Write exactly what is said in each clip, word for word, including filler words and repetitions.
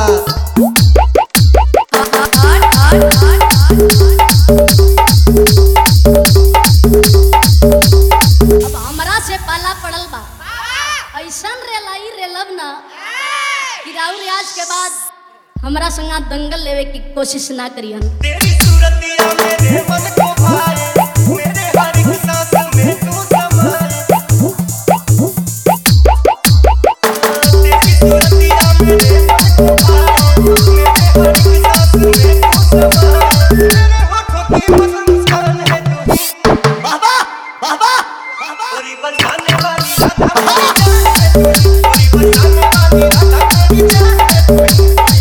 अब हमरा से पाला पड़ल बा ऐसन रेलाई रेलब ना कि राउर आज के बाद हमरा संगा दंगल लेवे की कोशिश ना करियन। तेरी सूरतिया मेरे मन को भाए, मेरे हर एक सांस में तू समाए। तेरी सूरतिया मेरे मन को भाए, मेरे हर एक सांस में तू समाए। मेरे होठों की मुस्कान है तू ही। बाबा बाबा पूरी बन जाने वाली राधा मेरी जान है तू ही। पूरी बन जाने वाली राधा मेरी जान है तू ही।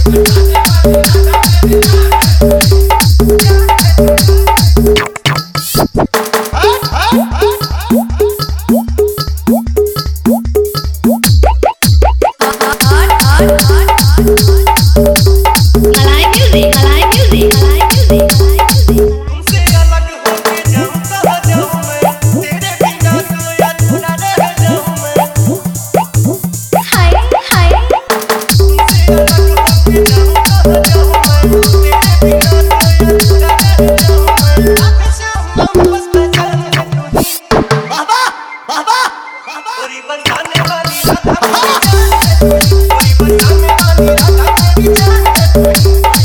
मलाई म्यूजिक मलाई म्यूजिक मलाई म्यूजिक तुमसे अलग होके जाऊं कहाँ जाऊं मैं, तेरे बिना तो अधूरा रह जाऊं मैं। हाय हाय तुमसे अलग होके जाऊं कहाँ जाऊं मैं, तेरे बिना तो अधूरा रह जाऊं मैं। आंखें से हम बस पहचान है तू ही। बाबा बाबा पूरी बन जाने वाली राधा मेरी जान है तू ही। पूरी बन जाने वाली राधा मेरी जान है तू ही।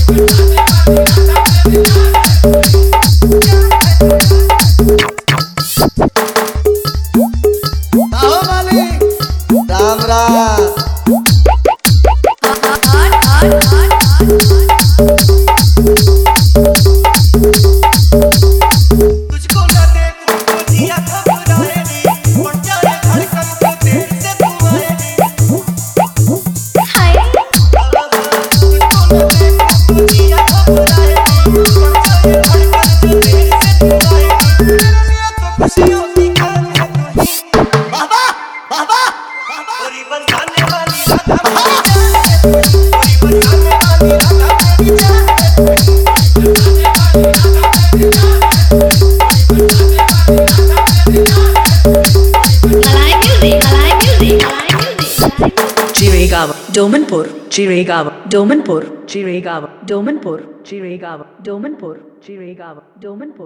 आओ मालिक राम राम। तुझको न देखूं तो जिया घबराएगी, बढ़ जाए धड़कन तो देर से तू आएगी। हाय तुझको न देखूं तो जिया घबराएगी, बढ़ जाए धड़कन तो देर से तू आएगी। मेरे लिए तो खुशियों की खान है तू ही। बाबा बाबा पूरी बन जाने वाली राधा मेरी जान है तू ही। पूरी बन जाने वाली राधा मेरी जान है तू ही। मलाई म्यूजिक मलाई म्यूजिक मलाई music Chirigava, Domanpur, Chirigava, Domanpur, Chirigava, Domanpur, Chirigava, Domanpur, Chirigava, Domanpur.